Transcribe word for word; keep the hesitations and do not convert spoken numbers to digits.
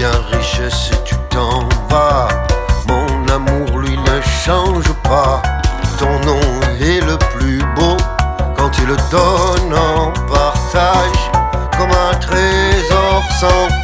devient richesse et tu t'en vas. Mon amour lui ne change pas. Ton nom est le plus beau quand tu le donnes en partage, comme un trésor sans